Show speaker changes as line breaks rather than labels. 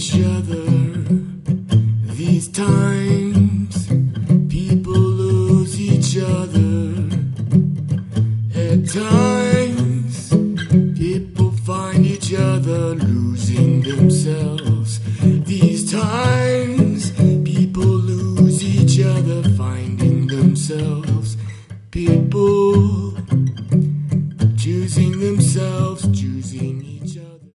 each other. These times, people lose each other. At times, people find each other losing themselves. These times, people lose each other finding themselves. People